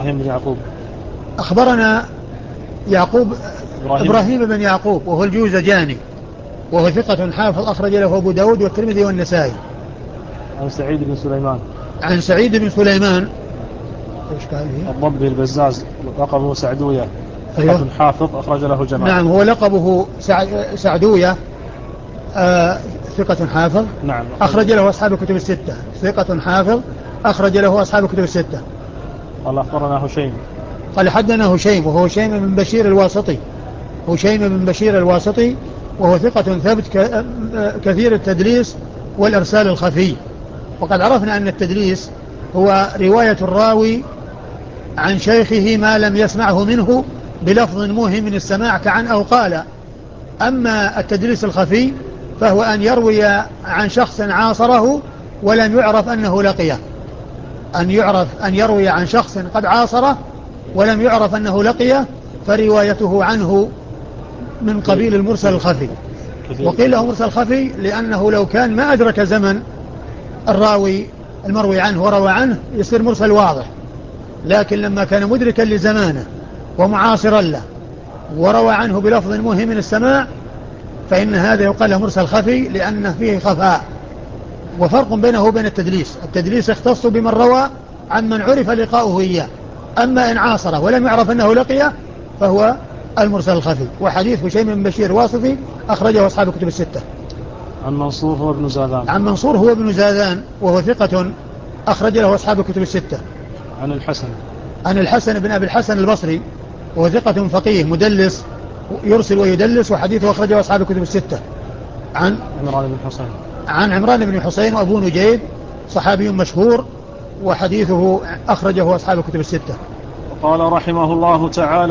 إبراهيم بن يعقوب. أخبرنا يعقوب إبراهيم بن يعقوب وهو الجوزجاني وهو ثقة حافظ أخرج له أبو داود والترمذي والنسائي. عن سعيد بن سليمان. عن سعيد بن سليمان الضبي البزاز لقبه سعدوية. أيوه. ثقة حافظ أخرج له جماعة. نعم هو لقبه سعدوية. ثقة حافظ. نعم. أخرج له أصحاب الكتب الستة. ثقة حافظ أخرج له أصحاب الكتب الستة. قال أخبرنا هشيم. قال حدنا هشيم وهو هشيم بن بشير الواسطي. هشيم بن بشير الواسطي وهو ثقة ثبت كثير التدليس والإرسال الخفي. وقد عرفنا أن التدليس هو رواية الراوي عن شيخه ما لم يسمعه منه بلفظ موهم من السماع كعن أو قال. أما التدليس الخفي فهو أن يروي عن شخص عاصره ولم يعرف أنه لقيه. أن يروي عن شخص قد عاصره ولم يعرف أنه لقيه فروايته عنه من قبيل المرسل الخفي. وقيل له مرسل خفي لأنه لو كان ما أدرك زمن الراوي المروي عنه وروى عنه يصير مرسل واضح، لكن لما كان مدركا لزمانه ومعاصرا له وروى عنه بلفظ موهم من السماع فإن هذا يقال له مرسل خفي لأنه فيه خفاء. وفرق بينه وبين التدليس يختص بمن روى عن من عرف لقاؤه إياه، أما إن عاصره ولم يعرف أنه لقيه فهو المرسل الخفي. وحديث هشيم بن بشير واسطي أخرجه أصحاب الكتب الستة. عن منصور هو ابن زاذان. عن منصور هو ابن زاذان وهو ثقة أخرج له أصحاب الكتب الستة. عن الحسن. عن الحسن بن أبي الحسن البصري وهو ثقة فقيه مدلس يرسل ويدلس وحديثه أخرجه أصحاب الكتب الستة. عن عمران بن حسين. عن عمران بن حسين وأبو نجيب صحابي مشهور وحديثه أخرجه أصحاب الكتب الستة. وقال رحمه الله تعالى